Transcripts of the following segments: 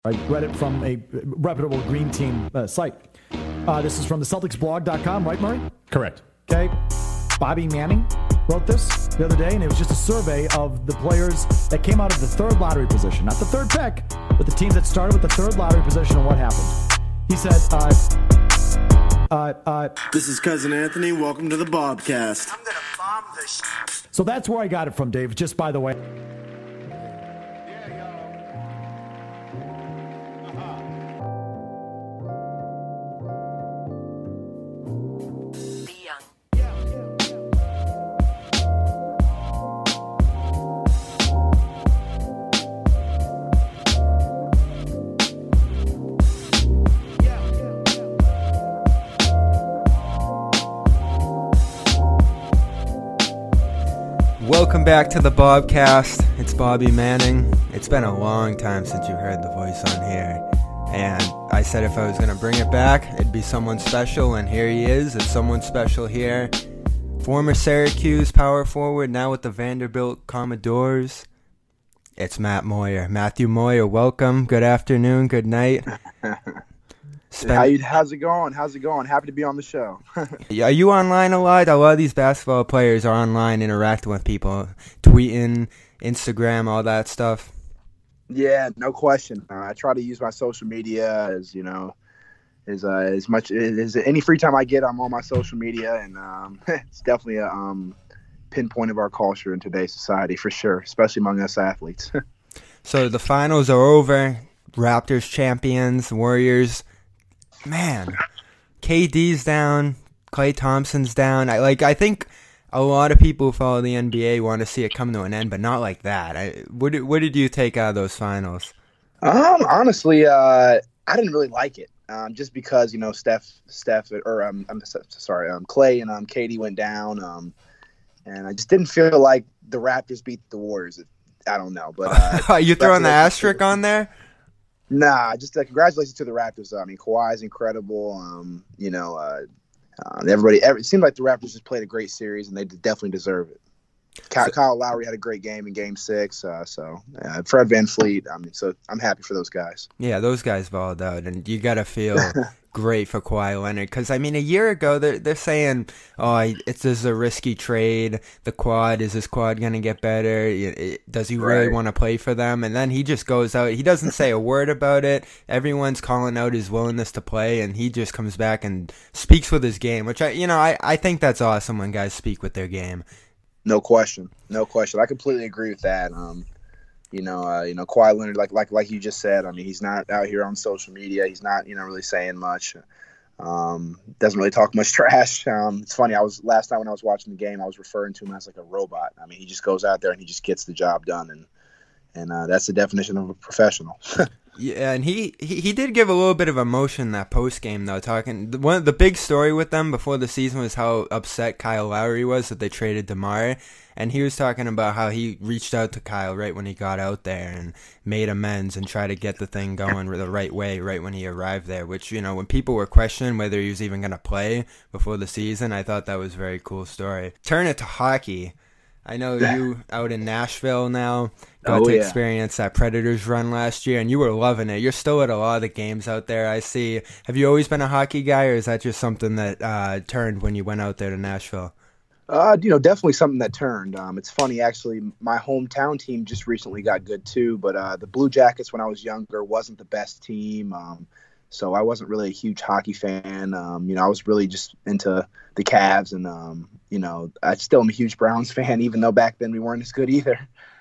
I read it from a reputable green team site. This is from the CelticsBlog.com, right, Murray? Correct. Okay. Bobby Manning wrote this the other day, and it was just a survey of the players that came out of the third lottery position. Not the third pick, but the teams that started with the third lottery position and what happened. He said, this is Cousin Anthony. Welcome to the Bobcast. I'm going to bomb this. So that's where I got it from, Dave, just by the way. Welcome back to the Bobcast. It's Bobby Manning. It's been a long time since you've heard the voice on here. And I said if I was going to bring it back, it'd be someone special, and here he is. It's someone special here. Former Syracuse power forward, now with the Vanderbilt Commodores. It's Matt Moyer. Matthew Moyer, welcome. Good afternoon, good night. How's it going? Happy to be on the show. Are you online a lot? A lot of these basketball players are online interacting with people, tweeting, Instagram, all that stuff. Yeah, no question. I try to use my social media as much as any free time I get. I'm on my social media, and it's definitely a pinpoint of our culture in today's society for sure, especially among us athletes. So the finals are over. Raptors champions, Warriors. Man, KD's down, Klay Thompson's down. I think a lot of people who follow the NBA want to see it come to an end, but not like that. What did you take out of those finals? Honestly, I didn't really like it. Just because Klay and KD went down, and I just didn't feel like the Raptors beat the Warriors. I don't know, but you throwing the asterisk on there? Nah, just congratulations to the Raptors. I mean, Kawhi's incredible. Everybody. It seemed like the Raptors just played a great series, and they definitely deserve it. Kyle Lowry had a great game in Game 6. Fred VanVleet. So I'm happy for those guys. Yeah, those guys balled out, and you got to feel great for Kawhi Leonard because a year ago they're saying, this is a risky trade. Is his quad going to get better? Does he really want to play for them? And then he just goes out. He doesn't say a word about it. Everyone's calling out his willingness to play, and he just comes back and speaks with his game, which I think that's awesome when guys speak with their game. No question. I completely agree with that. Kawhi Leonard, like you just said, he's not out here on social media. He's not, really saying much. Doesn't really talk much trash. It's funny. Last night when I was watching the game, I was referring to him as like a robot. He just goes out there and he just gets the job done, and that's the definition of a professional. Yeah, and he did give a little bit of emotion that post game though. The big story with them before the season was how upset Kyle Lowry was that they traded DeMar, and he was talking about how he reached out to Kyle right when he got out there and made amends and tried to get the thing going the right way right when he arrived there. Which when people were questioning whether he was even going to play before the season, I thought that was a very cool story. Turn it to hockey. I know you out in Nashville now, got to experience that Predators run last year, and you were loving it. You're still at a lot of the games out there, I see. Have you always been a hockey guy, or is that just something that turned when you went out there to Nashville? Definitely something that turned. It's funny, actually, my hometown team just recently got good too, but the Blue Jackets when I was younger wasn't the best team. So I wasn't really a huge hockey fan. I was really just into the Cavs, and I still am a huge Browns fan, even though back then we weren't as good either.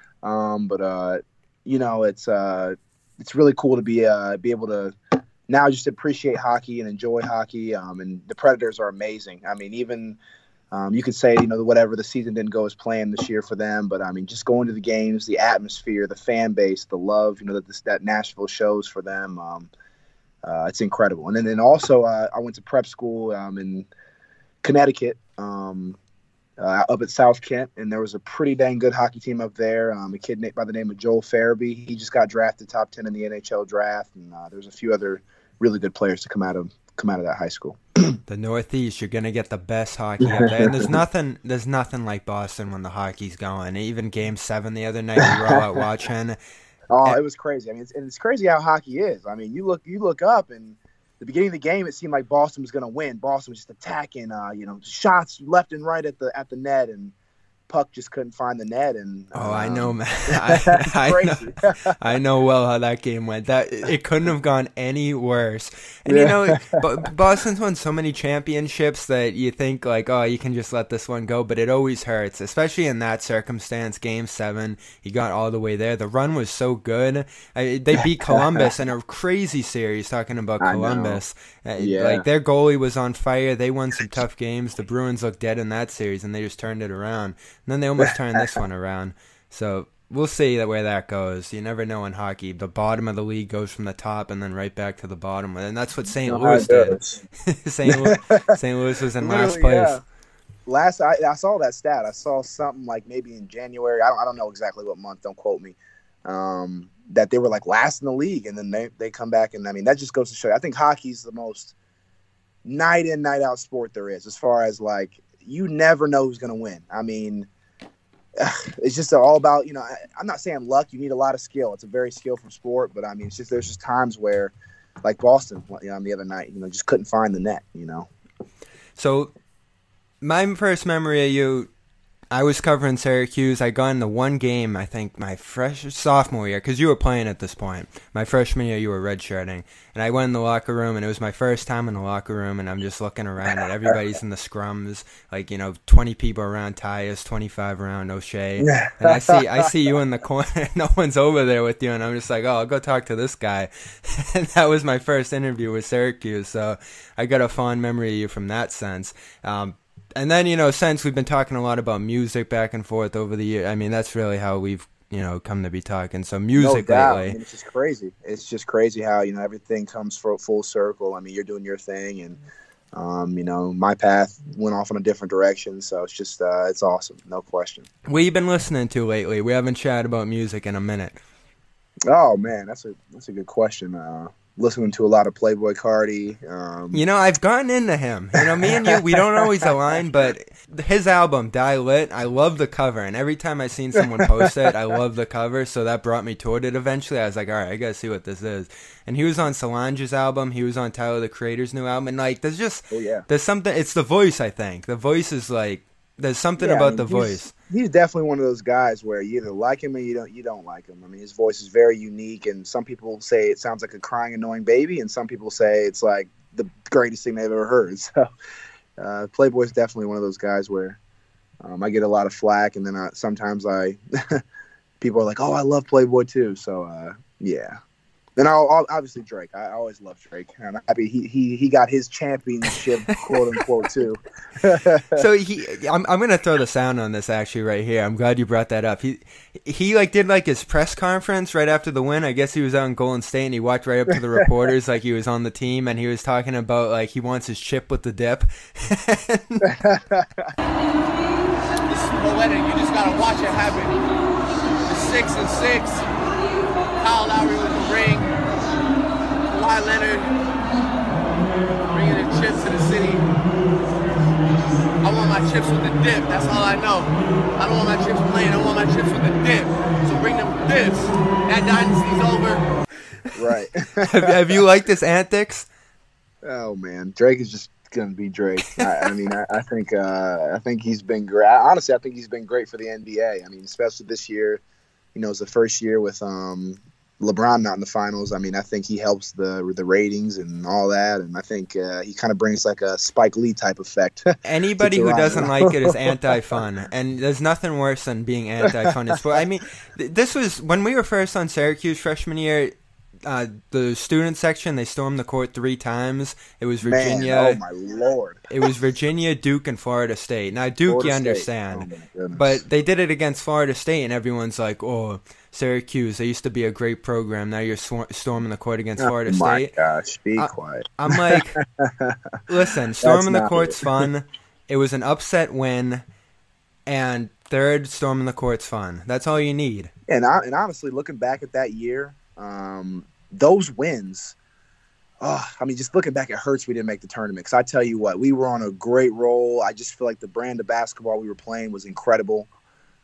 It's really cool to be able to now just appreciate hockey and enjoy hockey. And the Predators are amazing. Even you could say whatever, the season didn't go as planned this year for them, but just going to the games, the atmosphere, the fan base, the love that Nashville shows for them. It's incredible. And then also I went to prep school in Connecticut, up at South Kent, and there was a pretty dang good hockey team up there. A kid by the name of Joel Farabee. He just got drafted top 10 in the NHL draft, and there's a few other really good players to come out of that high school. The Northeast, you're gonna get the best hockey up there, and there's nothing like Boston when the hockey's going. Even Game 7 the other night, we were all out watching. Oh, it was crazy. I mean, it's crazy how hockey is. I mean, you look up, and the beginning of the game, it seemed like Boston was going to win. Boston was just attacking, shots left and right at the net, and puck just couldn't find the net. And I know, man. Crazy. I know well how that game went. That it couldn't have gone any worse. And Boston's won so many championships that you think like, oh, you can just let this one go, but it always hurts, especially in that circumstance. Game 7, he got all the way there. The run was so good. They beat Columbus in a crazy series. Talking about Columbus, like their goalie was on fire. They won some tough games. The Bruins looked dead in that series, and they just turned it around. And then they almost turned this one around. So we'll see where that goes. You never know in hockey. The bottom of the league goes from the top and then right back to the bottom. And that's what St. Louis did. St. Louis was in last place. Yeah. I saw that stat. I saw something like maybe in January. I don't know exactly what month. Don't quote me. That they were like last in the league. And then they come back. And, I mean, that just goes to show you. I think hockey's the most night in, night out sport there is, as far as like, you never know who's going to win. I mean, it's just all about, I'm not saying luck. You need a lot of skill. It's a very skillful sport, but I mean, there's just times where, like Boston, on the other night, just couldn't find the net, So my first memory of you, I was covering Syracuse. I got into one game, I think, my sophomore year, because you were playing at this point. My freshman year, you were redshirting. And I went in the locker room, and it was my first time in the locker room, and I'm just looking around, and everybody's in the scrums, like, 20 people around Tyus, 25 around O'Shea. And I see you in the corner, no one's over there with you, and I'm just like, oh, I'll go talk to this guy. And that was my first interview with Syracuse, so I got a fond memory of you from that sense. And then, since we've been talking a lot about music back and forth over the year, I mean, that's really how we've, come to be talking. So music lately. I mean, it's just crazy. It's just crazy how, everything comes full circle. I mean, you're doing your thing, and, my path went off in a different direction. So it's just, it's awesome. No question. What you been listening to lately? We haven't chatted about music in a minute. Oh, man, that's a good question. Listening to a lot of Playboi Carti. I've gotten into him. Me and you, we don't always align, but his album, Die Lit, I love the cover. And every time I've seen someone post it, I love the cover. So that brought me toward it eventually. I was like, all right, I got to see what this is. And he was on Solange's album. He was on Tyler, the Creator's new album. And, there's something, it's the voice, I think. The voice is there's something about the voice. He's definitely one of those guys where you either like him or you don't like him. I mean, his voice is very unique, and some people say it sounds like a crying, annoying baby, and some people say it's like the greatest thing they've ever heard. So, Playboy is definitely one of those guys where I get a lot of flack, and then sometimes people are like, "Oh, I love Playboy too." So, yeah. And I'll obviously Drake. I always love Drake. I'm happy he got his championship, quote unquote, too. So I'm gonna throw the sound on this actually right here. I'm glad you brought that up. He did his press conference right after the win. I guess he was out in Golden State and he walked right up to the reporters like he was on the team, and he was talking about he wants his chip with the dip. This is poetic. You just gotta watch it happen. The 6-6. Kyle Lowry with the ring, Kawhi Leonard bringing the chips to the city. I want my chips with the dip, that's all I know. I don't want my chips plain, I want my chips with the dip. So bring them dips. That dynasty's over. Right. Have you liked his antics? Oh, man. Drake is just going to be Drake. I think he's been great. Honestly, I think he's been great for the NBA. I mean, especially this year. It's the first year with LeBron not in the finals. I mean, I think he helps the ratings and all that, and I think he kind of brings like a Spike Lee type effect. Anybody who doesn't like it is anti-fun, and there's nothing worse than being anti-fun in sport. I mean, this was when we were first on Syracuse freshman year. The student section, they stormed the court 3 times. It was Virginia. Man, oh my Lord! It was Virginia, Duke, and Florida State. Now Duke, you understand, but they did it against Florida State, and everyone's like, "Oh, Syracuse, they used to be a great program. Now you're storming the court against Florida State." Oh my gosh, be quiet. I'm like, listen, storming the court's fun. It was an upset win, and third, storming the court's fun. That's all you need. And honestly, looking back at that year. Those wins, just looking back, it hurts we didn't make the tournament. Because I tell you what, we were on a great roll. I just feel like the brand of basketball we were playing was incredible.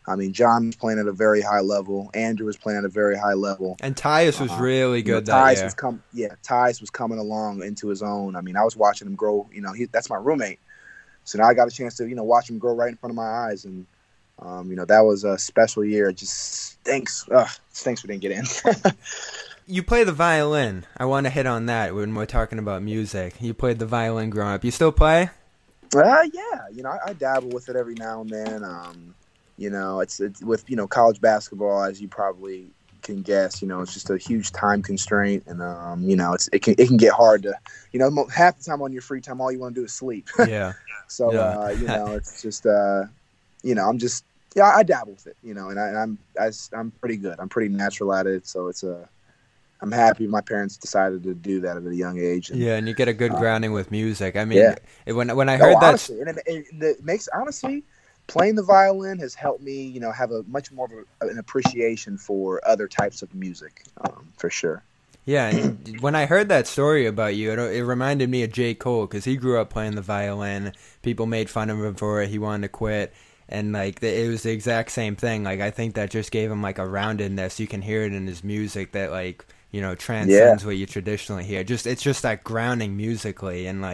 I mean, John was playing at a very high level. Andrew was playing at a very high level. And Tyus was really good Tyus that year. Tyus was coming along into his own. I mean, I was watching him grow. That's my roommate. So now I got a chance to, watch him grow right in front of my eyes. And, that was a special year. It just stinks. Stinks we didn't get in. You play the violin. I want to hit on that when we're talking about music. You played the violin growing up. You still play? Yeah. I dabble with it every now and then. It's with, college basketball, as you probably can guess, it's just a huge time constraint. And, it can get hard to, half the time on your free time, all you want to do is sleep. Yeah. So, it's just, I dabble with it, and I'm pretty good. I'm pretty natural at it. So I'm happy my parents decided to do that at a young age. And, and you get a good grounding with music. I mean, when I heard that, honestly, it makes playing the violin has helped me, have a much more of an appreciation for other types of music, for sure. Yeah, and when I heard that story about you, it reminded me of J. Cole, because he grew up playing the violin. People made fun of him for it. He wanted to quit. And, it was the exact same thing. I think that just gave him, a roundedness. You can hear it in his music that, transcends what you traditionally hear. It's just that grounding musically and,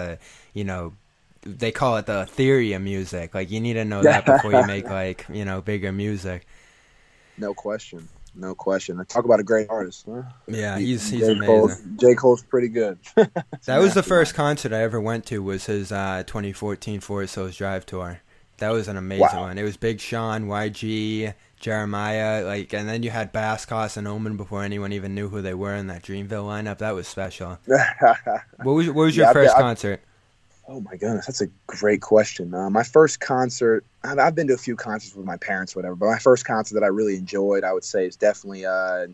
they call it the ethereal music. You need to know that before you make, bigger music. No question. Talk about a great artist, huh? Yeah, he's amazing. J. Cole's pretty good. That was the first concert I ever went to, was his 2014 Forest Hills Drive tour. That was an amazing one. It was Big Sean, YG, Jeremiah, and then you had Baskos and Omen before anyone even knew who they were in that Dreamville lineup. That was special. What was your first concert? Oh my goodness, that's a great question. My first concert, I've been to a few concerts with my parents, whatever, but my first concert that I really enjoyed, I would say, is definitely in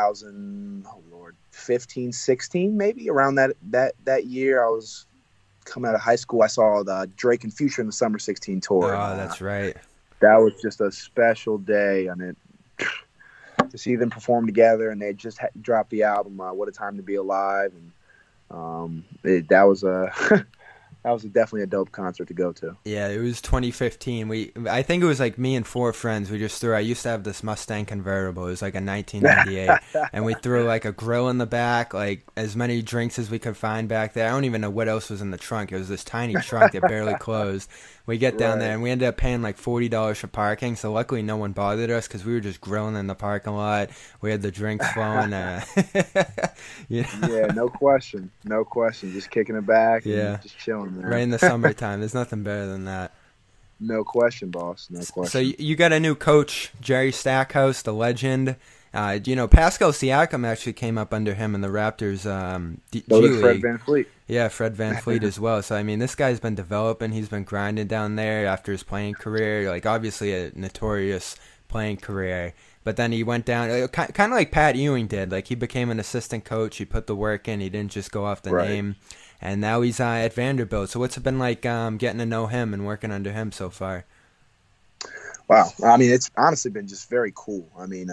2015, 16, maybe around that year. I was coming out of high school. I saw the Drake and Future in the Summer 16 tour. Oh, that's right. That was just a special day, and to see them perform together, and they just dropped the album, What a Time to Be Alive, and that was definitely a dope concert to go to. Yeah, it was 2015. I think it was me and four friends. We just threw. I used to have this Mustang convertible. It was a 1998, and we threw a grill in the back, as many drinks as we could find back there. I don't even know what else was in the trunk. It was this tiny trunk that barely closed. We get down there, and we ended up paying $40 for parking. So luckily, no one bothered us because we were just grilling in the parking lot. We had the drinks flowing. Yeah, no question. Just kicking it back. Yeah, and just chilling there. Right in the summertime. There's nothing better than that. No question, boss. No question. So you got a new coach, Jerry Stackhouse, the legend. Pascal Siakam actually came up under him in the Raptors G League. Fred VanVleet. Yeah, Fred VanVleet as well. So, this guy's been developing. He's been grinding down there after his playing career. Obviously a notorious playing career. But then he went down, kind of like Pat Ewing did. He became an assistant coach. He put the work in. He didn't just go off the name. And now he's at Vanderbilt. So what's it been like getting to know him and working under him so far? Wow. It's honestly been just very cool.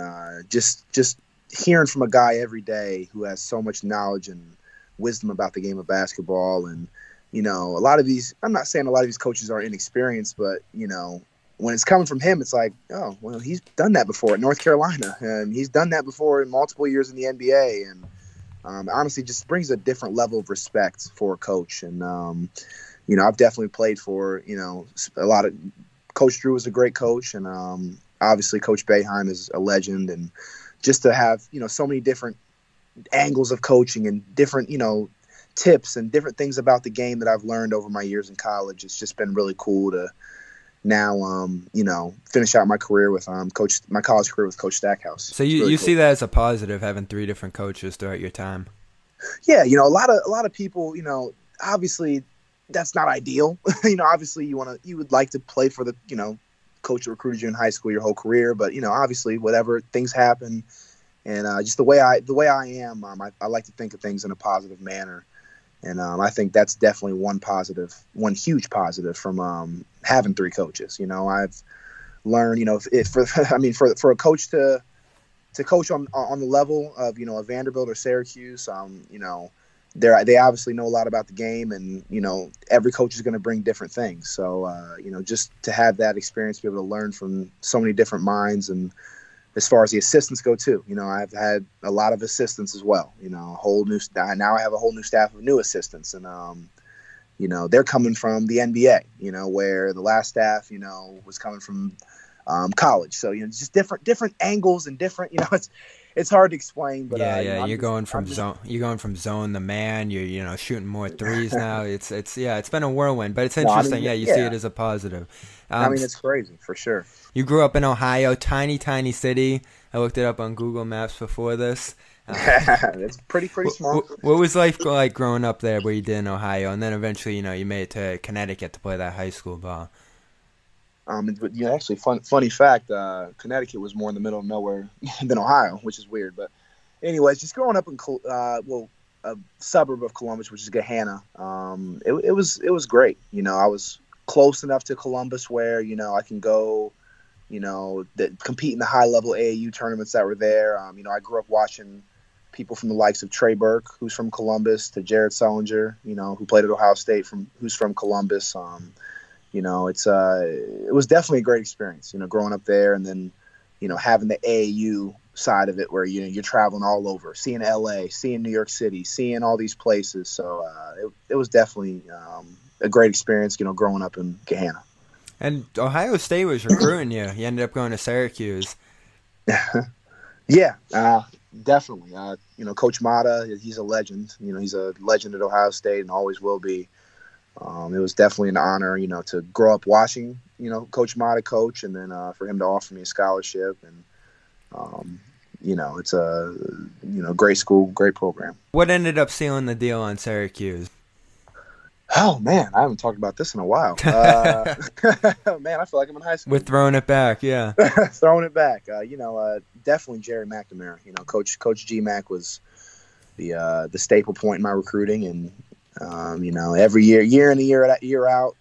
Just hearing from a guy every day who has so much knowledge and wisdom about the game of basketball. And, a lot of these, I'm not saying a lot of these coaches are inexperienced, but, when it's coming from him, it's oh, well, he's done that before at North Carolina. And he's done that before in multiple years in the NBA. And honestly, just brings a different level of respect for a coach. And, I've definitely played for, a lot of – Coach Drew is a great coach, and obviously Coach Boeheim is a legend. And just to have, so many different angles of coaching and different, tips and different things about the game that I've learned over my years in college, it's just been really cool to now, finish out my career with my college career with Coach Stackhouse. So you see that as a positive, having three different coaches throughout your time? Yeah, a lot of people, obviously that's not ideal. Obviously you would like to play for the, coach that recruited you in high school your whole career, but obviously whatever, things happen, and just the way I am, I like to think of things in a positive manner. And I think that's definitely one huge positive from having three coaches. I've learned, for a coach to coach on the level of, a Vanderbilt or Syracuse, they obviously know a lot about the game, and every coach is going to bring different things. So just to have that experience, be able to learn from so many different minds, and as far as the assistants go too, I've had a lot of assistants as well. Now I have a whole new staff of new assistants, and they're coming from the NBA, where the last staff, was coming from college. So just different angles and different, it's hard to explain. But you're going from zone to man. You're shooting more threes now. It's been a whirlwind, but it's interesting. You see it as a positive. It's crazy for sure. You grew up in Ohio, tiny city. I looked it up on Google Maps before this. It's pretty small. What was life like growing up there where you did in Ohio, and then eventually, you made it to Connecticut to play that high school ball? Actually, funny fact, Connecticut was more in the middle of nowhere than Ohio, which is weird. But anyways, just growing up in a suburb of Columbus, which is Gahanna, it was great. I was close enough to Columbus where I can go, compete in the high level AAU tournaments that were there. I grew up watching people from the likes of Trey Burke, who's from Columbus, to Jared Sullinger, who played at Ohio State, who's from Columbus. It was definitely a great experience, growing up there, and then, having the AAU side of it where, you're traveling all over, seeing LA, seeing New York City, seeing all these places. So it was definitely a great experience, growing up in Gahanna. And Ohio State was recruiting you. You ended up going to Syracuse. Yeah, definitely. Coach Mata, he's a legend. He's a legend at Ohio State and always will be. It was definitely an honor, to grow up watching, Coach Mata coach, and then for him to offer me a scholarship. And, it's a, great school, great program. What ended up sealing the deal on Syracuse? Oh, man, I haven't talked about this in a while. Man, I feel like I'm in high school. We're throwing it back, yeah. Throwing it back. Definitely Jerry McNamara. Coach G-Mac was the staple point in my recruiting, and every year in and year out,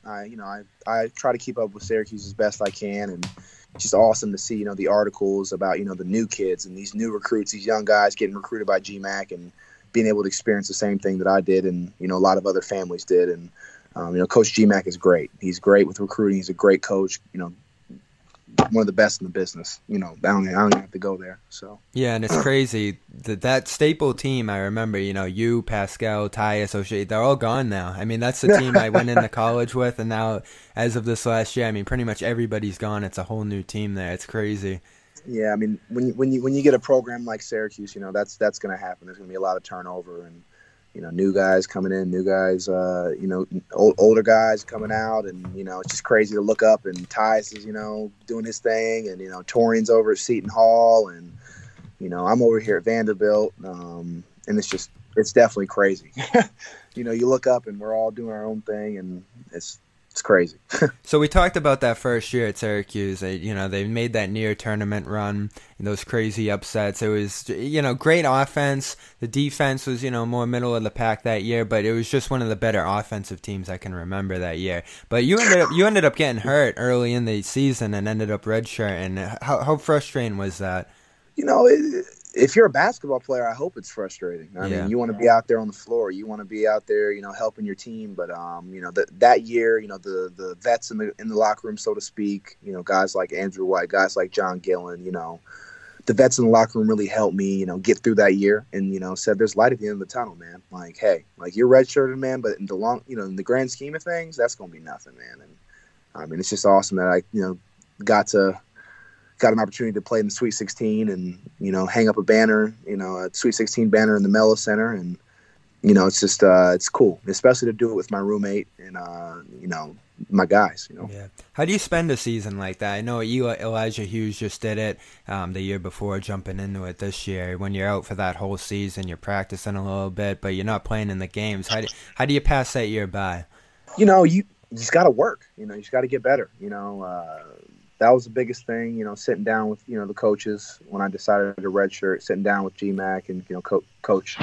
I try to keep up with Syracuse as best I can, and it's just awesome to see, the articles about, the new kids and these new recruits, these young guys getting recruited by GMAC and being able to experience the same thing that I did and, a lot of other families did. And, Coach GMAC is great. He's great with recruiting. He's a great coach, one of the best in the business. I don't even have to go there. So yeah, and it's crazy that staple team. I remember, you, Pascal, Tyus, O'Shea, they're all gone now. I mean, that's the team I went into college with, and now as of this last year, I mean, pretty much everybody's gone. It's a whole new team there. It's crazy. Yeah, I mean, when you get a program like Syracuse, that's going to happen. There's going to be a lot of turnover, and new guys coming in, new guys, older guys coming out, and it's just crazy to look up. And Tyus is doing his thing, and Torian's over at Seton Hall, and I'm over here at Vanderbilt, and it's definitely crazy. You look up and we're all doing our own thing, and it's crazy. So we talked about that first year at Syracuse. They made that near tournament run, those crazy upsets. It was, great offense. The defense was, more middle of the pack that year, but it was just one of the better offensive teams I can remember that year. But you ended up getting hurt early in the season and ended up redshirting. How frustrating was that? If you're a basketball player, I hope it's frustrating. I mean, you want to be out there on the floor. You want to be out there, helping your team. But, that year, the vets in the locker room, so to speak, guys like Andrew White, guys like John Gillen, the vets in the locker room really helped me, get through that year and, said there's light at the end of the tunnel, man. Like, hey, like you're redshirted, man, but in the in the grand scheme of things, that's going to be nothing, man. And I mean, it's just awesome that I, got an opportunity to play in the Sweet 16 and, hang up a banner, a Sweet 16 banner in the Mello Center. And, it's just, it's cool, especially to do it with my roommate and, my guys, Yeah. How do you spend a season like that? I know Elijah Hughes just did it the year before, jumping into it this year. When you're out for that whole season, you're practicing a little bit, but you're not playing in the games. How do you pass that year by? You just got to work, you just got to get better, that was the biggest thing, sitting down with, the coaches when I decided to redshirt, sitting down with GMAC and, coach,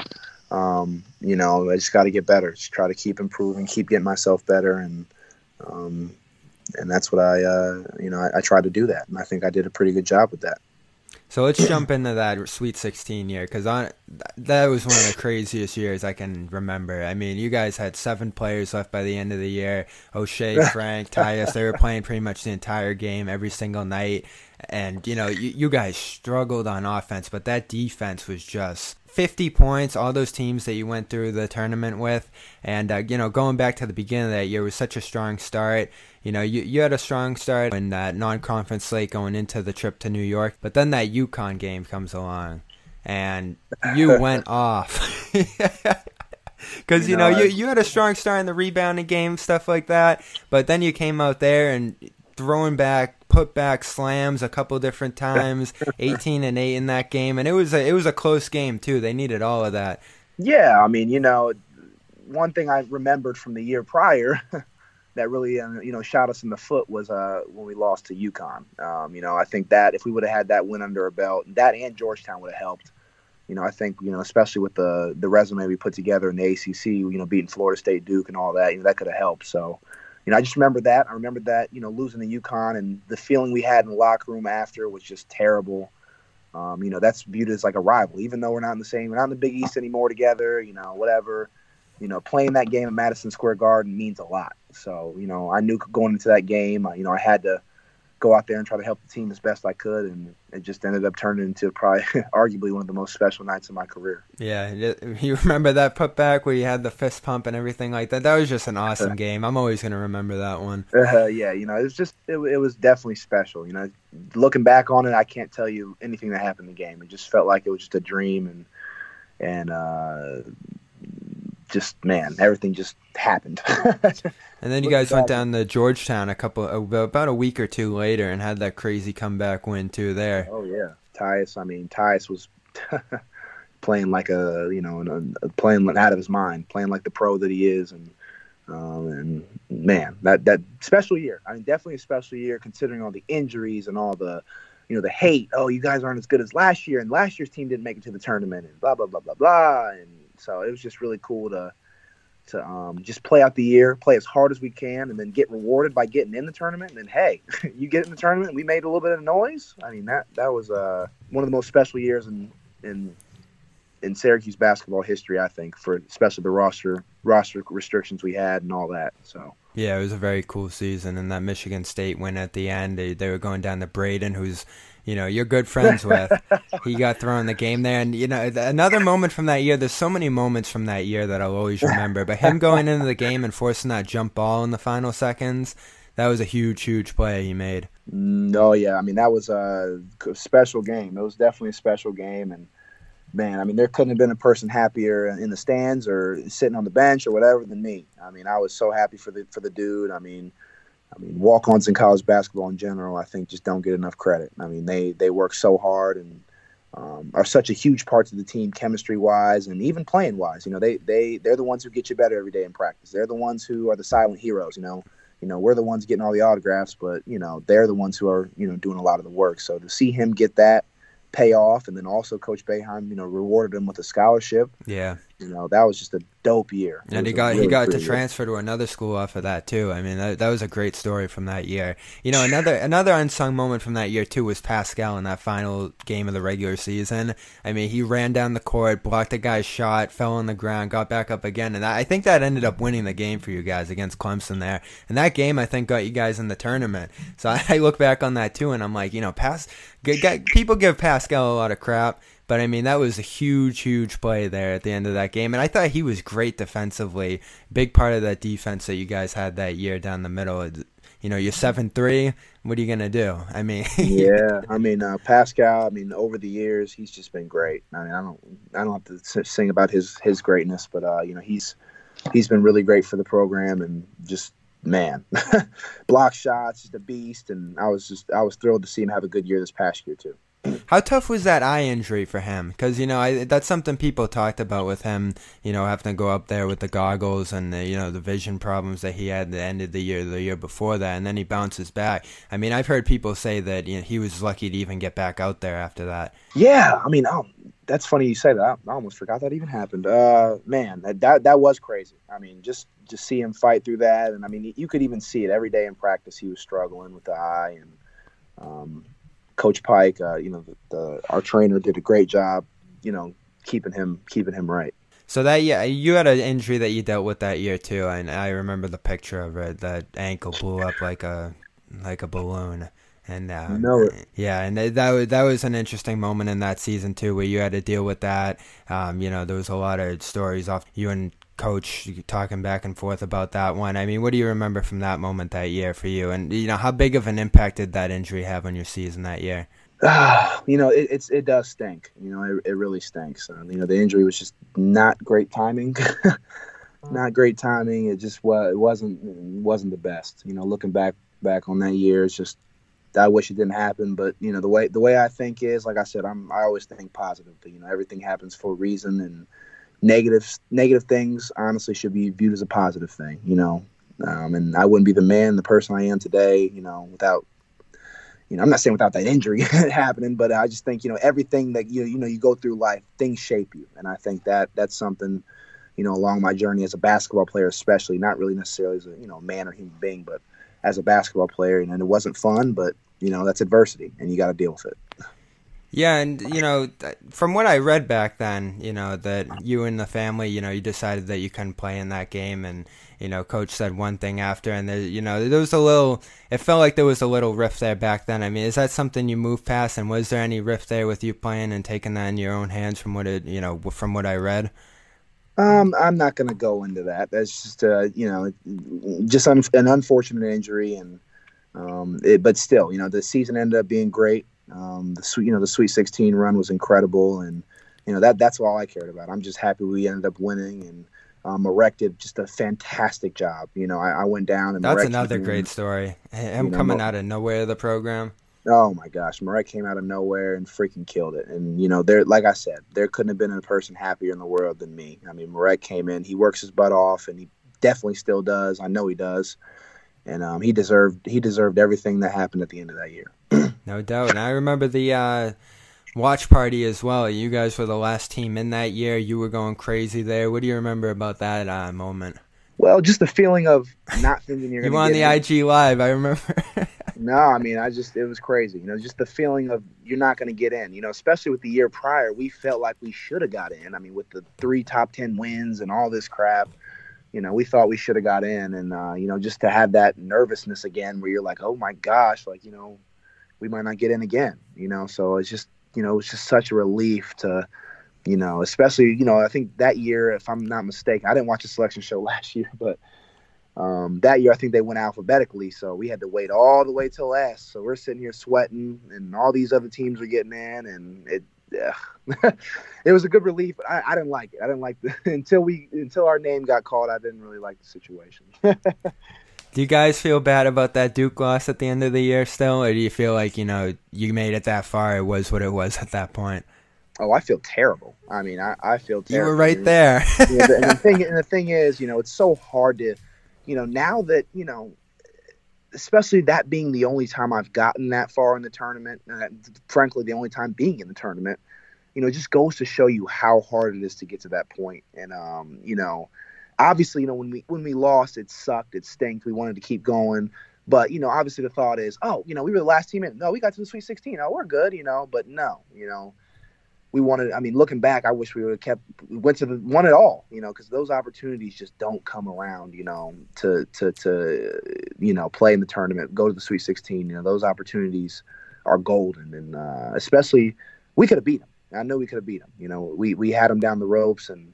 I just got to get better. Just try to keep improving, keep getting myself better. And that's what I tried to do that. And I think I did a pretty good job with that. So let's jump into that Sweet 16 year, because that was one of the craziest years I can remember. I mean, you guys had 7 players left by the end of the year. O'Shea, Frank, Tyus, they were playing pretty much the entire game every single night. And, you guys struggled on offense, but that defense was just 50 points, all those teams that you went through the tournament with. And, going back to the beginning of that year was such a strong start. You had a strong start in that non-conference slate going into the trip to New York. But then that UConn game comes along, and you went off. Because, you had a strong start in the rebounding game, stuff like that. But then you came out there and throwing back, put back slams a couple different times, 18-8 in that game. And it was a close game, too. They needed all of that. Yeah, I mean, one thing I remembered from the year prior that really, shot us in the foot was when we lost to UConn. I think that if we would have had that win under our belt, that and Georgetown would have helped. I think, especially with the resume we put together in the ACC, beating Florida State, Duke, and all that, that could have helped. So, I just remember that. I remember that, losing to UConn, and the feeling we had in the locker room after was just terrible. That's viewed as like a rival, even though we're not in the Big East anymore together, whatever. Playing that game at Madison Square Garden means a lot. So, I knew going into that game, I had to go out there and try to help the team as best I could, and it just ended up turning into probably arguably one of the most special nights of my career. Yeah, you remember that putback where you had the fist pump and everything like that? That was just an awesome game. I'm always going to remember that one. Yeah, it was definitely special. Looking back on it, I can't tell you anything that happened in the game. It just felt like it was just a dream, and just, man, everything just happened. And then you guys went down to Georgetown about a week or two later and had that crazy comeback win too there. Oh yeah, Tyus was playing like playing out of his mind, playing like the pro that he is, and man, that special year. I mean, definitely a special year considering all the injuries and all the the hate. Oh, you guys aren't as good as last year, and last year's team didn't make it to the tournament, and blah blah blah blah blah. And so it was just really cool to just play out the year, play as hard as we can, and then get rewarded by getting in the tournament. And then, hey, you get in the tournament, and we made a little bit of noise. I mean, that was one of the most special years in Syracuse basketball history, I think, for especially the roster restrictions we had and all that. So. Yeah, it was a very cool season, and that Michigan State win at the end, they were going down to Braden, who's, you're good friends with. He got thrown in the game there, and, another moment from that year, there's so many moments from that year that I'll always remember, but him going into the game and forcing that jump ball in the final seconds, that was a huge, huge play he made. Oh, yeah, I mean, that was a special game. It was definitely a special game, and man, I mean, there couldn't have been a person happier in the stands or sitting on the bench or whatever than me. I mean, I was so happy for the dude. I mean, walk-ons in college basketball in general, I think, just don't get enough credit. I mean, they work so hard and are such a huge part of the team, chemistry-wise and even playing-wise. They're the ones who get you better every day in practice. They're the ones who are the silent heroes. We're the ones getting all the autographs, but they're the ones who are doing a lot of the work. So to see him get that pay off, and then also Coach Boeheim, rewarded him with a scholarship. Yeah. That was just a dope year. And he got to transfer to another school off of that too. I mean, that was a great story from that year. Another unsung moment from that year too was Pascal in that final game of the regular season. I mean, he ran down the court, blocked a guy's shot, fell on the ground, got back up again, and I think that ended up winning the game for you guys against Clemson there. And that game, I think, got you guys in the tournament. So I look back on that too, and I'm like, people give Pascal a lot of crap. But, I mean, that was a huge, huge play there at the end of that game. And I thought he was great defensively. Big part of that defense that you guys had that year down the middle. You're 7'3". What are you going to do? I mean. Yeah. I mean, Pascal, over the years, he's just been great. I mean, I don't have to sing about his greatness. But, he's been really great for the program and just, man, block shots, just a beast. And I was thrilled to see him have a good year this past year, too. How tough was that eye injury for him? Because, that's something people talked about with him, having to go up there with the goggles and, the vision problems that he had at the end of the year before that, and then he bounces back. I mean, I've heard people say that he was lucky to even get back out there after that. Yeah, I mean, that's funny you say that. I almost forgot that even happened. Man, that was crazy. I mean, just see him fight through that, and, I mean, you could even see it every day in practice. He was struggling with the eye, and Coach Pike, our trainer did a great job, keeping him right. So that you had an injury that you dealt with that year too, and I remember the picture of it. That ankle blew up like a balloon, and and that was an interesting moment in that season too, where you had to deal with that. There was a lot of stories off you and Coach talking back and forth about that one. I mean, what do you remember from that moment that year for you, and how big of an impact did that injury have on your season that year? It does stink. It really stinks. The injury was just not great timing. Not great timing. It just wasn't the best. Looking back on that year, it's just I wish it didn't happen. But the way I think is, like I said, I always think positively. Everything happens for a reason, and negative things honestly should be viewed as a positive thing. And I wouldn't be the person I am today. Without. I'm not saying without that injury happening, but I just think, everything that, you go through life, things shape you. And I think that's something, along my journey as a basketball player, especially, not really necessarily as a, man or human being, but as a basketball player, and it wasn't fun, but, that's adversity and you got to deal with it. Yeah, and, from what I read back then, that you and the family, you decided that you couldn't play in that game, and, Coach said one thing after, and, there was it felt like there was a little rift there back then. I mean, is that something you moved past, and was there any rift there with you playing and taking that in your own hands from what from what I read? I'm not going to go into that. That's just, just an unfortunate injury, and, but still, the season ended up being great. The Sweet 16 run was incredible, and that's all I cared about. I'm just happy we ended up winning, and Marek did just a fantastic job. I went down, and that's another great story. Him coming out of nowhere, the program. Oh my gosh, Marek came out of nowhere and freaking killed it. And like I said, there couldn't have been a person happier in the world than me. I mean, Marek came in, he works his butt off, and he definitely still does. I know he does. And he deserved everything that happened at the end of that year. No doubt. And I remember the watch party as well. You guys were the last team in that year. You were going crazy there. What do you remember about that moment? Well, just the feeling of not thinking you're going to get You were on the IG Live, I remember. No, I mean, it was crazy. Just the feeling of you're not going to get in. Especially with the year prior, we felt like we should have got in. I mean, with the 3 top 10 wins and all this crap. We thought we should have got in, and, just to have that nervousness again where you're like, oh my gosh, like, we might not get in again, so it's just, it's just such a relief to, especially, I think that year, if I'm not mistaken, I didn't watch the selection show last year, but that year I think they went alphabetically, so we had to wait all the way till last. So we're sitting here sweating, and all these other teams were getting in, and it was a good relief. But I didn't like it. I didn't like until our name got called. I didn't really like the situation. Do you guys feel bad about that Duke loss at the end of the year still, or do you feel like you made it that far? It was what it was at that point. Oh, I feel terrible. I mean, I feel terrible. You were right there. And the thing is, it's so hard to, now that especially that being the only time I've gotten that far in the tournament, frankly, the only time being in the tournament, it just goes to show you how hard it is to get to that point. And, obviously, when we lost, it sucked, it stinked. We wanted to keep going. But, obviously the thought is, we were the last team in. No, we got to the Sweet 16. Oh, we're good, but no, we wanted, looking back, I wish we would have went to the one at all, because those opportunities just don't come around, to play in the tournament, go to the Sweet 16. Those opportunities are golden. And especially, we could have beat them. I know we could have beat them. We had them down the ropes, and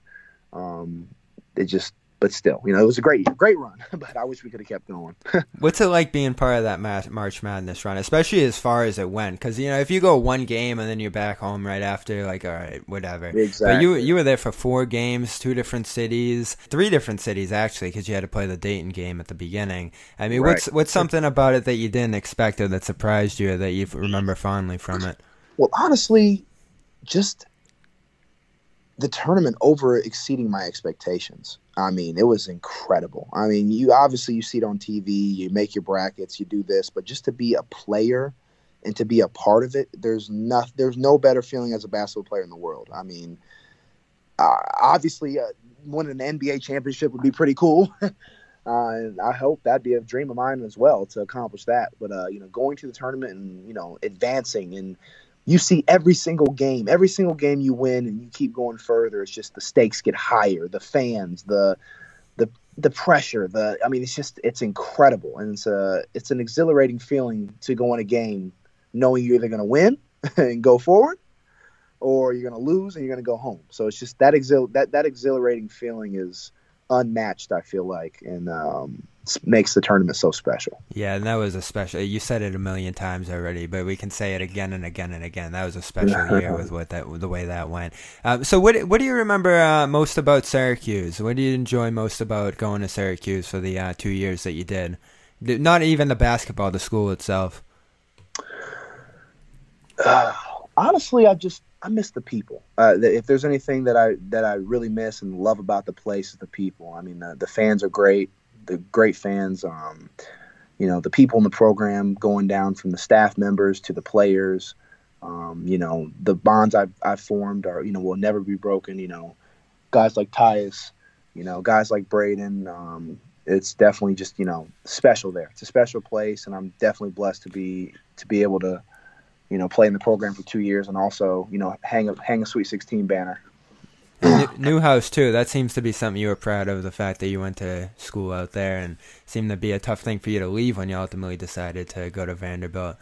but still, it was a great run, but I wish we could have kept going. What's it like being part of that March Madness run, especially as far as it went? Because, if you go one game and then you're back home right after, like, all right, whatever. Exactly. But you were there for 4 games, 2 different cities, 3 different cities, actually, because you had to play the Dayton game at the beginning. I mean, right. What's something about it that you didn't expect or that surprised you or that you remember fondly from it? Well, honestly, just the tournament over exceeding my expectations. I mean, it was incredible. I mean, you see it on TV, you make your brackets, you do this, but just to be a player and to be a part of it, there's no better feeling as a basketball player in the world. I mean, obviously, winning an NBA championship would be pretty cool. And I hope that'd be a dream of mine as well to accomplish that. But going to the tournament and advancing, and you see every single game you win, and you keep going further. It's just the stakes get higher, the fans, the pressure, it's incredible, and it's an exhilarating feeling to go in a game knowing you're either going to win and go forward, or you're going to lose and you're going to go home. So it's just that exhilarating feeling is unmatched, I feel like, and makes the tournament so special. Yeah, and that was a special. You said it a million times already, but we can say it again and again and again. That was a special year with the way that went. So what do you remember most about Syracuse? What do you enjoy most about going to Syracuse for the 2 years that you did? Not even the basketball, the school itself. Honestly, I miss the people. If there's anything that I really miss and love about the place, is the people. I mean, the fans are great. The great fans. The people in the program, going down from the staff members to the players. The bonds I've formed are will never be broken. Guys like Tyus, guys like Braden. It's definitely just special there. It's a special place, and I'm definitely blessed to be able to play in the program for 2 years, and also, hang a Sweet 16 banner. Newhouse too. That seems to be something you were proud of, the fact that you went to school out there, and seemed to be a tough thing for you to leave when you ultimately decided to go to Vanderbilt.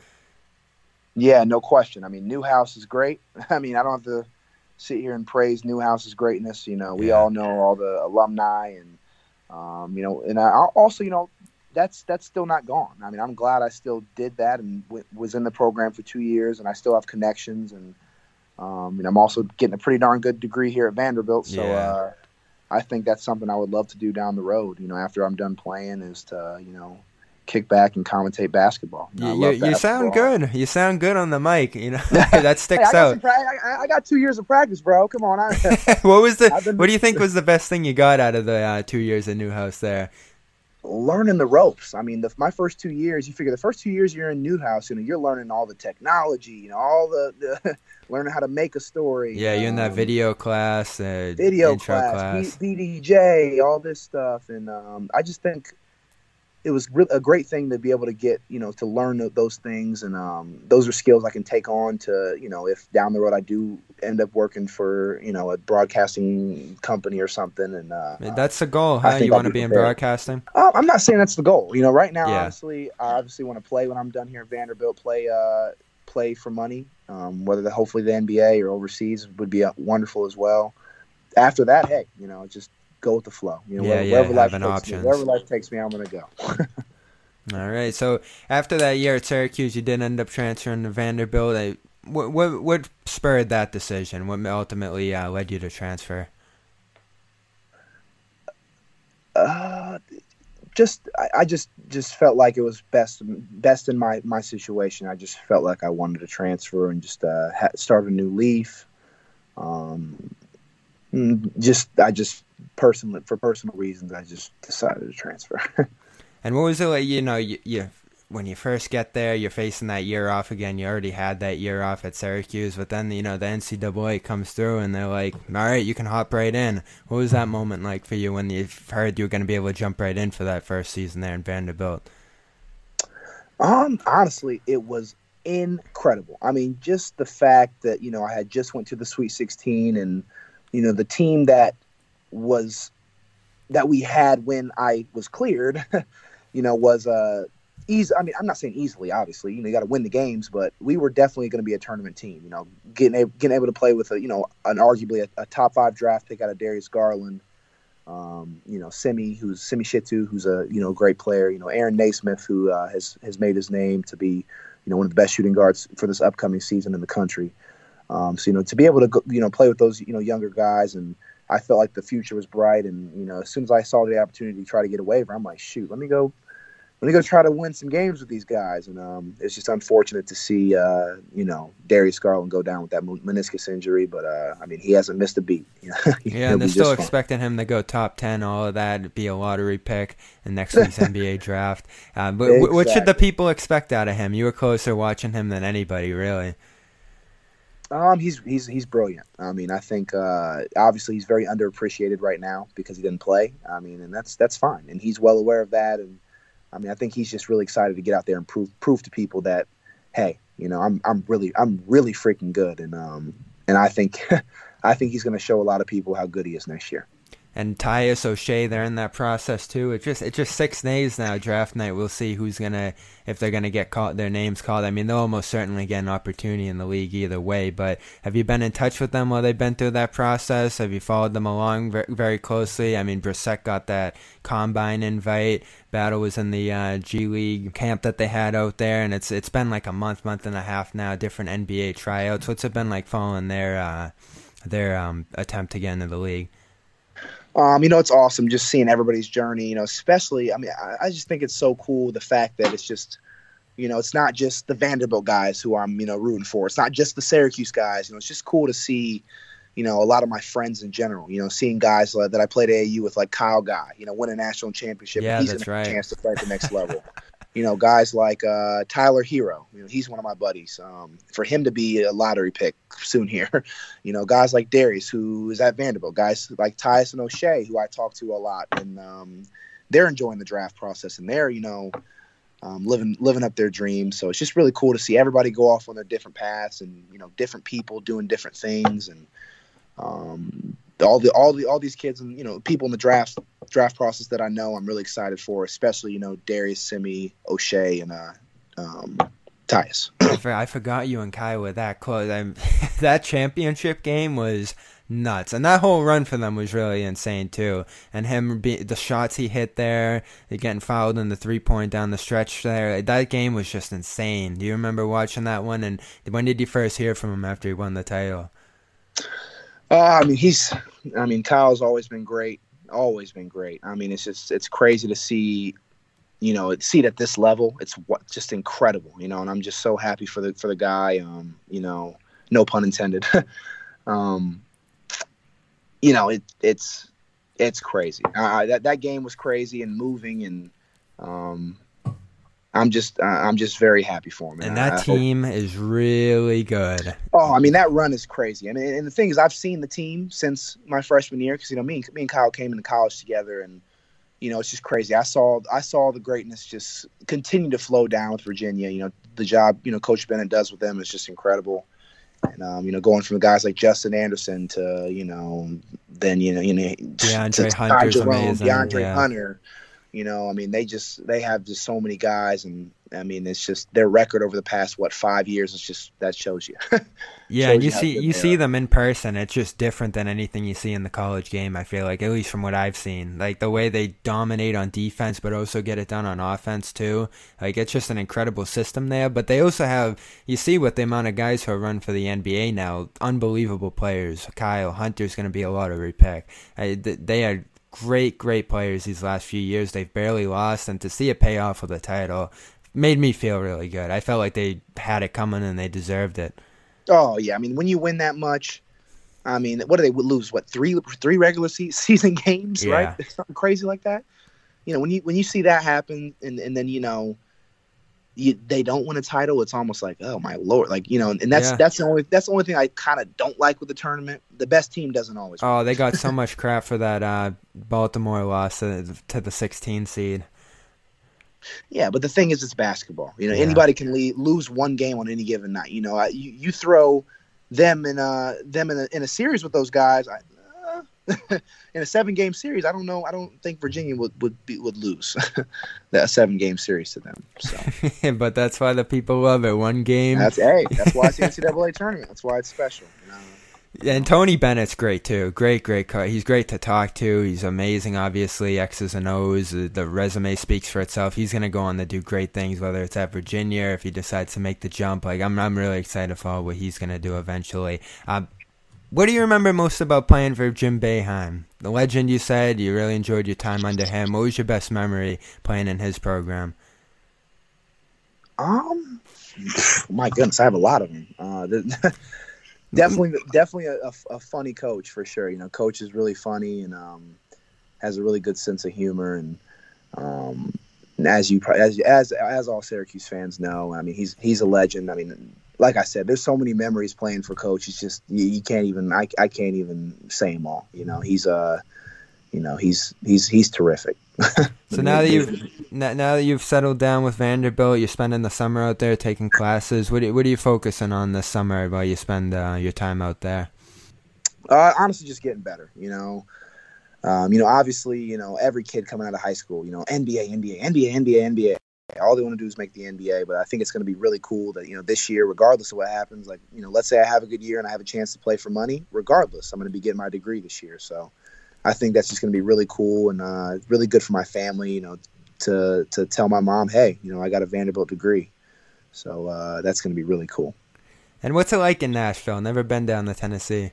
Yeah, no question. I mean, Newhouse is great. I mean, I don't have to sit here and praise Newhouse's greatness. We all know all the alumni, and and I also, that's still not gone. I mean, I'm glad I still did that and was in the program for 2 years, and I still have connections, and I'm also getting a pretty darn good degree here at Vanderbilt. So I think that's something I would love to do down the road, after I'm done playing, is to, kick back and commentate basketball. You sound good. You sound good on the mic. That sticks out. I got 2 years of practice, bro. Come on. What do you think was the best thing you got out of the 2 years at Newhouse there? Learning the ropes. I mean, my first 2 years, you figure the first 2 years you're in Newhouse, you're learning all the technology, all the learning how to make a story. Yeah, you're in that video class, intro class, BDJ, all this stuff. And I just think it was a great thing to be able to get, to learn those things. And those are skills I can take on to, if down the road I do end up working for, a broadcasting company or something. And that's the goal, huh? You want to be in broadcasting? I'm not saying that's the goal. Right now, honestly, I obviously want to play when I'm done here at Vanderbilt, play for money, whether hopefully the NBA or overseas would be wonderful as well. After that, hey, just go with the flow. Wherever life takes me, I'm going to go. All right. So after that year at Syracuse, you did end up transferring to Vanderbilt. What spurred that decision? What ultimately led you to transfer? I just felt like it was best in my situation. I just felt like I wanted to transfer and just start a new leaf. For personal reasons, I just decided to transfer. And what was it like? You when you first get there, you're facing that year off again. You already had that year off at Syracuse, but then the NCAA comes through and they're like, "All right, you can hop right in." What was that moment like for you when you heard you were going to be able to jump right in for that first season there in Vanderbilt? Honestly, it was incredible. I mean, just the fact that I had just went to the Sweet 16, and the team that we had when I was cleared, was easy. I mean, I'm not saying easily, obviously, you got to win the games, but we were definitely going to be a tournament team, getting able to play with an arguably a top 5 draft pick out of Darius Garland, Simi Shitu, who's a, great player, Aaron Naismith, who has made his name to be, one of the best shooting guards for this upcoming season in the country. So, to be able to go, play with those, younger guys, and I felt like the future was bright. And, as soon as I saw the opportunity to try to get a waiver, I'm like, shoot, let me go try to win some games with these guys. And it's just unfortunate to see, Darius Garland go down with that meniscus injury. But, I mean, he hasn't missed a beat. Yeah, and they're still expecting him to go top 10, all of that, be a lottery pick in next week's NBA draft. But exactly. What should the people expect out of him? You were closer watching him than anybody, really. He's brilliant. I mean, I think obviously he's very underappreciated right now because he didn't play. I mean, and that's fine, and he's well aware of that. And I mean, I think he's just really excited to get out there and prove to people that, hey, I'm really freaking good, and I think I think he's going to show a lot of people how good he is next year. And Tyus, O'Shea, they're in that process too. It's just 6 days now, draft night. We'll see if they're gonna get their names called. I mean, they'll almost certainly get an opportunity in the league either way. But have you been in touch with them while they've been through that process? Have you followed them along very, very closely? I mean, Brissett got that combine invite. Battle was in the G League camp that they had out there, and it's been like a month and a half now. Different NBA tryouts. What's it been like following their attempt to get into the league? It's awesome just seeing everybody's journey, especially, I mean, I just think it's so cool, the fact that it's just, it's not just the Vanderbilt guys who I'm, rooting for. It's not just the Syracuse guys. It's just cool to see, a lot of my friends in general, seeing guys that I played at AAU with, like Kyle Guy, win a national championship. Yeah, he's that's going to right. have a chance to play at the next level. Guys like Tyler Hero, he's one of my buddies. For him to be a lottery pick soon here, guys like Darius, who is at Vanderbilt, guys like Tyus and O'Shea, who I talk to a lot, and they're enjoying the draft process, and they're, living up their dreams. So it's just really cool to see everybody go off on their different paths, and different people doing different things, and all these kids and people in the draft process that I know I'm really excited for, especially Darius, Simi, O'Shea, and Tyus. I forgot you and Kai were that close. That championship game was nuts, and that whole run for them was really insane too. And the shots he hit there, getting fouled in the 3-point down the stretch there, that game was just insane. Do you remember watching that one? And when did you first hear from him after he won the title? Kyle's always been great. Always been great. I mean, it's crazy to see, see it at this level. It's just incredible, and I'm just so happy for the guy. No pun intended. It's crazy. That game was crazy and moving, and I'm just very happy for him. And that team is really good. Oh, I mean, that run is crazy. I mean, and the thing is, I've seen the team since my freshman year because, me and Kyle came into college together, and, it's just crazy. I saw the greatness just continue to flow down with Virginia. The job, Coach Bennett does with them is just incredible. And, going from the guys like Justin Anderson to, then, DeAndre Hunter's amazing. DeAndre Hunter. They have just so many guys, and I mean, it's just their record over the past 5 years. It's just that shows you. Yeah, and you see them in person. It's just different than anything you see in the college game. I feel like, at least from what I've seen, like the way they dominate on defense, but also get it done on offense too. Like, it's just an incredible system there. But they also have, you see with the amount of guys who run for the NBA now, unbelievable players. Kyle Hunter's going to be a lottery pick. They are great players these last few years. They've barely lost, and to see it pay off with a title made me feel really good. I felt like they had it coming and they deserved it. Oh yeah, I mean, when you win that much, I mean, what do they lose? Three regular season games, yeah. Right? Something crazy like that. When you see that happen, and then they don't win a title, it's almost like, oh my Lord, and that's the only thing I kind of don't like with the tournament. The best team doesn't always win. Oh, they got so much crap for that Baltimore loss to the 16 seed. Yeah, but the thing is, it's basketball. Anybody can lose one game on any given night. You throw them in a series with those guys. In a 7-game series, I don't know. I don't think Virginia would lose that 7-game series to them. So. But that's why the people love it. One game. That's why it's the NCAA tournament. That's why it's special. And Tony Bennett's great too. Great coach. He's great to talk to. He's amazing, obviously. X's and O's. The resume speaks for itself. He's going to go on to do great things, whether it's at Virginia or if he decides to make the jump. Like, I'm really excited for what he's going to do eventually. What do you remember most about playing for Jim Boeheim? The legend, you said. You really enjoyed your time under him. What was your best memory playing in his program? My goodness, I have a lot of them. Definitely a funny coach for sure. Coach is really funny and has a really good sense of humor, and as all Syracuse fans know, I mean, he's a legend. I mean, like I said, there's so many memories playing for Coach. It's just you can't even I can't even say them all. He's terrific. So now that you've settled down with Vanderbilt, you're spending the summer out there taking classes. What are you focusing on this summer while you spend your time out there? Honestly, just getting better. Obviously, every kid coming out of high school, NBA. All they want to do is make the NBA. But I think it's going to be really cool that, this year, regardless of what happens, like, let's say I have a good year and I have a chance to play for money. Regardless, I'm going to be getting my degree this year. So I think that's just going to be really cool and really good for my family, to tell my mom, hey, I got a Vanderbilt degree. So that's going to be really cool. And what's it like in Nashville? Never been down to Tennessee.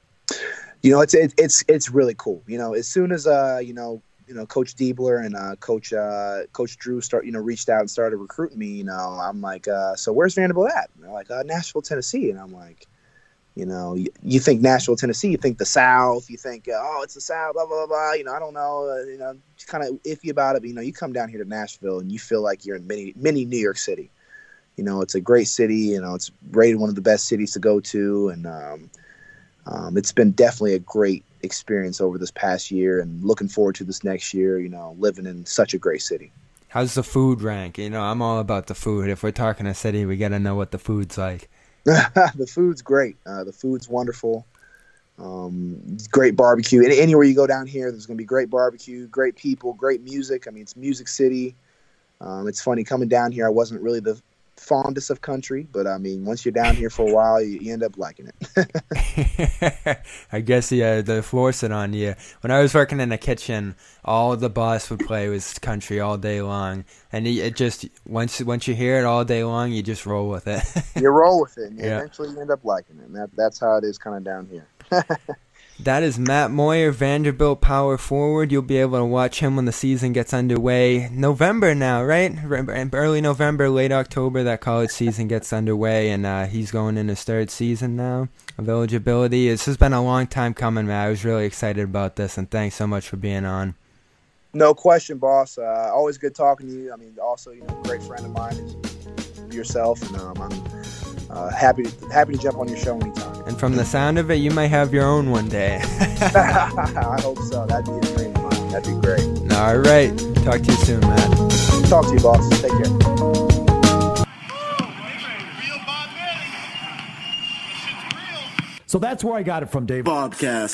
It's really cool. As soon as Coach Diebler and Coach Drew reached out and started recruiting me, I'm like, so where's Vanderbilt at? And they're like, Nashville, Tennessee. And I'm like, you think Nashville, Tennessee, you think the South, you think, it's the South, blah, blah, blah, I don't know, just kind of iffy about it. But, you come down here to Nashville and you feel like you're in mini New York City. It's a great city, it's rated one of the best cities to go to. And, it's been definitely a great experience over this past year and looking forward to this next year, living in such a great city. How's the food rank? I'm all about the food. If we're talking a city, we got to know what the food's like. The food's great. The food's wonderful. Great barbecue. Anywhere you go down here, there's going to be great barbecue, great people, great music. I mean, it's Music City. It's funny coming down here. I wasn't really the fondest of country, but I mean, once you're down here for a while, you end up liking it. I guess the force it on you. When I was working in a kitchen, all the boss would play was country all day long, and it just once you hear it all day long, you just roll with it. You roll with it, and eventually you end up liking it. And that's how it is kind of down here. That is Matt Moyer, Vanderbilt power forward. You'll be able to watch him when the season gets underway. November now, right? Early November, late October, that college season gets underway, and he's going in his third season now of eligibility. This has been a long time coming, Matt. I was really excited about this, and thanks so much for being on. No question, boss. Always good talking to you. I mean, also, great friend of mine is yourself, and I'm happy to jump on your show anytime. And from the sound of it, you might have your own one day. I hope so. That'd be a dream of mine. That'd be great. All right. Talk to you soon, Matt. Talk to you, boss. Take care. So that's where I got it from, Dave. Bobcast.